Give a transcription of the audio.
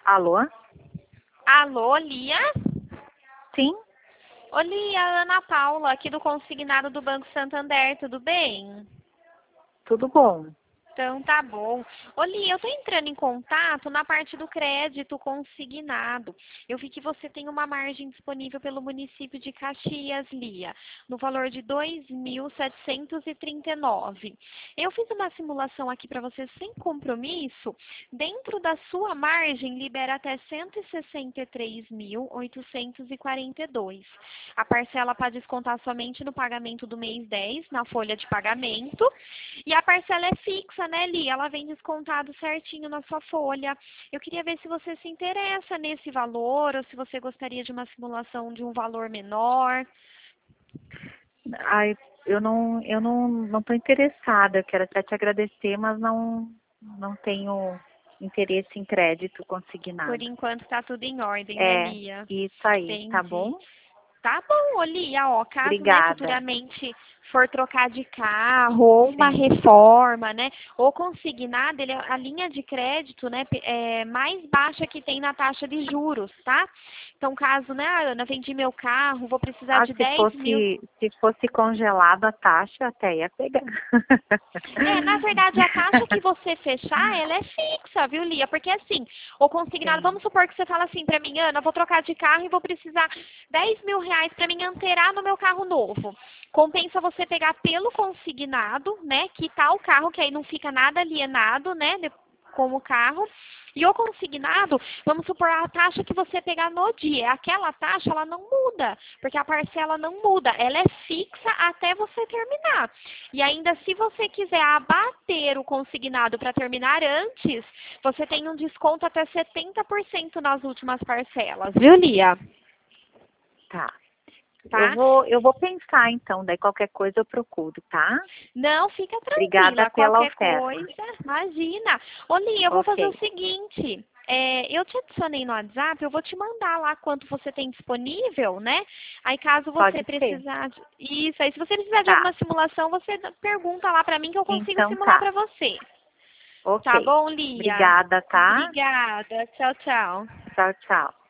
Alô? Alô, Lia? Sim, Ô, Lia, Ana Paula, aqui do consignado do Banco Santander, tudo bem? tudo bom. Então, tá bom. Ô, Lia, eu tô entrando em contato na parte do crédito consignado. Eu vi que você tem uma margem disponível pelo município de Caxias, Lia, no valor de 2.739. Eu fiz uma simulação aqui para você sem compromisso. Dentro da sua margem, libera até 163.842. A parcela para descontar somente no pagamento do mês 10, na folha de pagamento. E a parcela é fixa, né, Li? Ela vem descontado certinho na sua folha. Eu queria ver se você se interessa nesse valor ou se você gostaria de uma simulação de um valor menor. Ai, eu não estou interessada. Eu quero até te agradecer, mas não tenho interesse em crédito Por consignado. enquanto tá tudo em ordem, né, É, Lia? isso aí, tá Entendi. bom? Tá bom, Olia, ó, caso, né, Obrigada. futuramente for trocar de carro ou uma Sim. reforma, né, ou consignado, ele, a linha de crédito, né, é mais baixa que tem na taxa de juros, tá? Então, caso, né, Ana, vendi meu carro, vou precisar Ah, de se 10 mil. fosse congelado a taxa, até ia pegar. É, na verdade, a taxa que você fechar, ela é fixa, viu, Lia? Porque assim, o consignado, Sim. vamos supor que você fala assim pra mim, Ana, vou trocar de carro e vou precisar 10 mil reais pra mim anteirar no meu carro novo. Compensa você pegar pelo consignado, né, quitar o carro, que aí não fica nada alienado, né, com o carro. E o consignado, vamos supor, a taxa que você pegar no dia, aquela taxa, ela não muda, porque a parcela não muda, ela é fixa até você terminar. E ainda, se você quiser abater o consignado para terminar antes, você tem um desconto até 70% nas últimas parcelas, viu, Lia? Tá. Eu Tá? vou, eu vou pensar então, daí qualquer coisa eu procuro, tá? Não, fica Obrigada tranquila, pela qualquer oferta. coisa, imagina. Ô, Lia, eu vou fazer o Ok. seguinte, eu te adicionei no WhatsApp, eu vou te mandar lá quanto você tem disponível, né? Aí caso você Pode ser. precisar, isso, aí se você precisar de Tá. alguma simulação, você pergunta lá pra mim que eu consigo Então simular tá. pra você. Ok. Tá bom, Lia? Obrigada, tá? Obrigada, tchau, tchau. Tchau, tchau.